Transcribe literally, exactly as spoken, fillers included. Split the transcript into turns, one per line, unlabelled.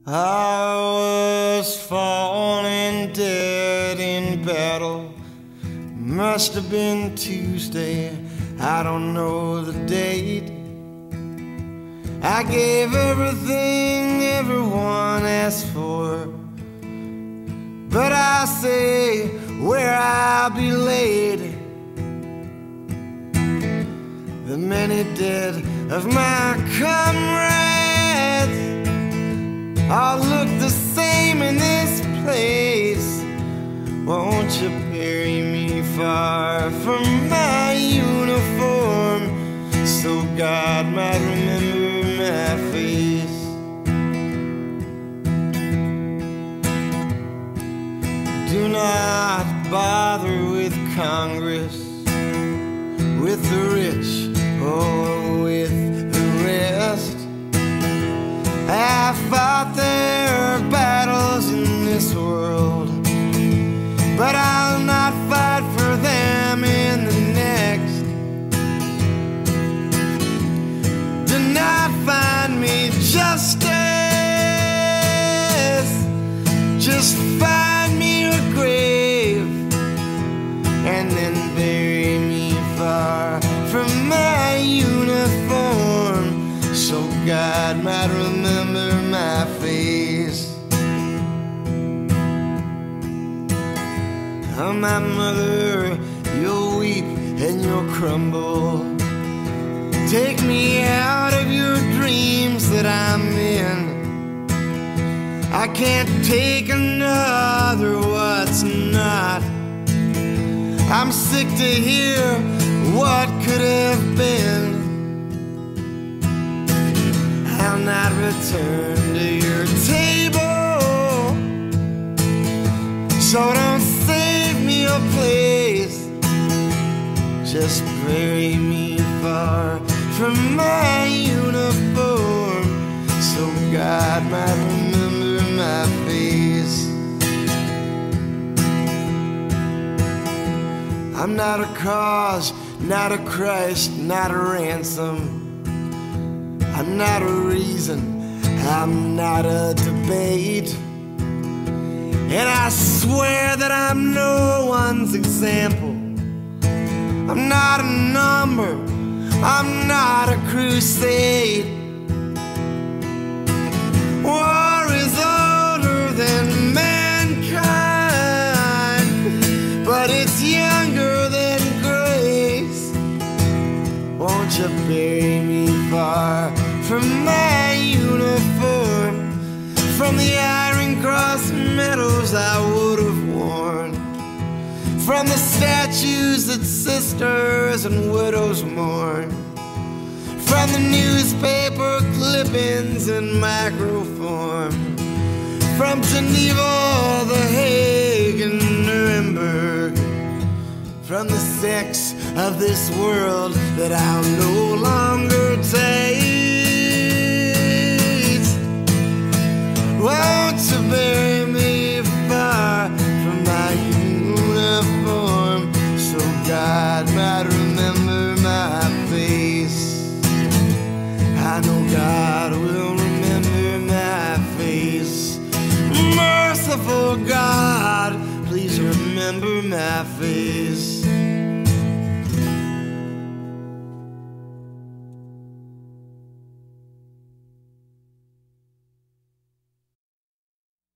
I was falling dead in battle. Must have been Tuesday, I don't know the date. I gave everything everyone asked for, but I say where I'll be laid. The many dead of my comrades all look the same in this place. Won't you bury me far from my uniform, so God might remember my face? Do not bother with Congress, with the rich or with the rest. I fought their battles in this world, but I'll not fight for them in the next. Do not find me justice, just find me a grave, and then bury me far from my uniform, so God might remember my face. Oh, my mother, you'll weep and you'll crumble. Take me out of your dreams that I'm in. I can't take another what's not. I'm sick to hear what could have been. I'll not return to your table, so don't save me a place. Just bury me far from my uniform, so God might remember my face. I'm not a cause, not a Christ, not a ransom. I'm not a reason, I'm not a debate. And I swear that I'm no one's example. I'm not a number, I'm not a crusade. War is older than mankind, but it's younger than grace. Won't you bury me far from my uniform, from the Iron Cross medals I would have worn, from the statues that sisters and widows mourn, from the newspaper clippings in microform, from Geneva, The Hague, and Nuremberg, from the sex of this world that I'll no longer take.